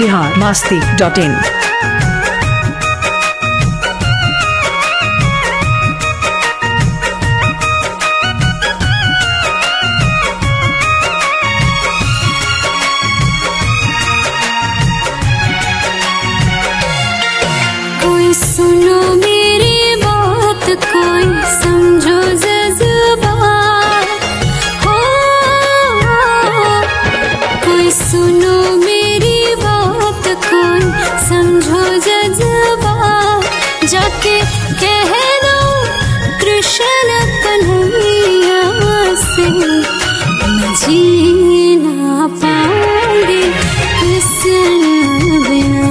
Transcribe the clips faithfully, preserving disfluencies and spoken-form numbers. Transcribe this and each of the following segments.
Bihar Masti dot इन। कोई सुनो मेरी बात, कोई समझो जज्बात हो। कोई सुनो मेरी बात, कोई समझो जज्बात। जाके कह दो कृष्ण कन्हैया से, मैं जी ना पाऊंगी कृष्ण बिना।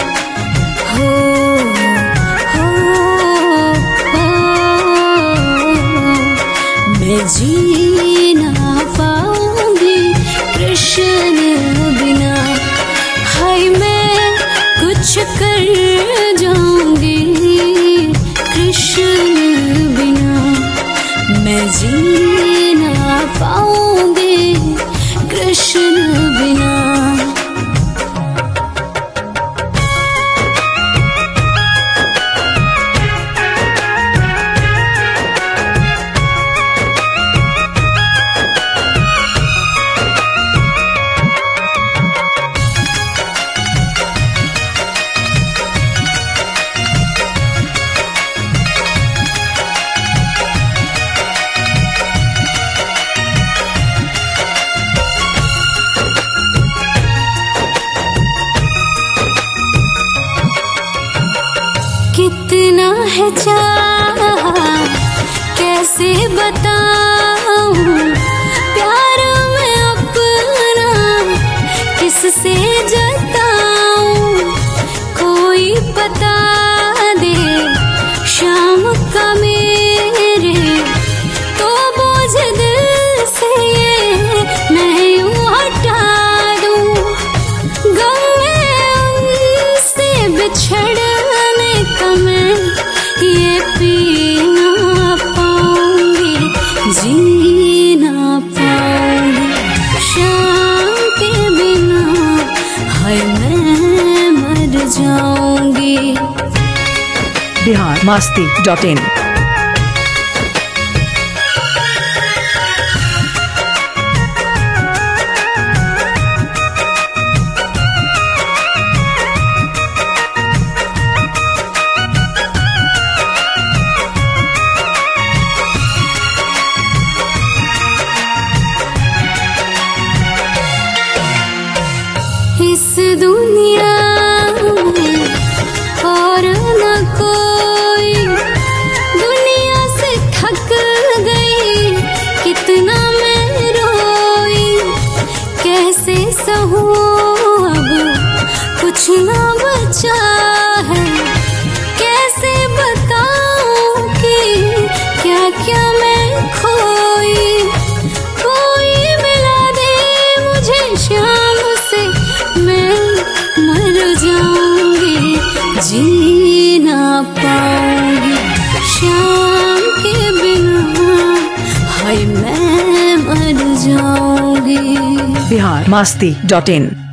मैं जी ना पाऊंगी कृष्ण बिना। हाय मैं कुछ कर जाऊंगी कृष्ण बिना। मैं जी ना पाऊंगी कृष्ण बिना। कितना है चाहा कैसे बताऊं, प्यार में अपना किससे जताऊं। कोई बता दे शाम का मेरे, तो बोझ दिल से ये मैं यूं हटा दूं। गम में उनसे बिछड़ मैं ये पी ना पाऊंगी, जी ना पाऊंगी शाम के बिना। हाय मैं मर जाऊंगी। बिहार मस्ती डॉट इन। इस दुनिया में और न कोई, दुनिया से थक गई कितना मैं रोई। कैसे सहूं अब कुछ ना बचा है, कैसे बताऊं कि क्या क्या मैं खोई। कोई मिला दे मुझे शाम से, मैं मर जाऊंगी, जी ना पाऊंगी शाम के बिना। हाय मैं मर जाऊंगी। बिहार मस्ती डॉट इन।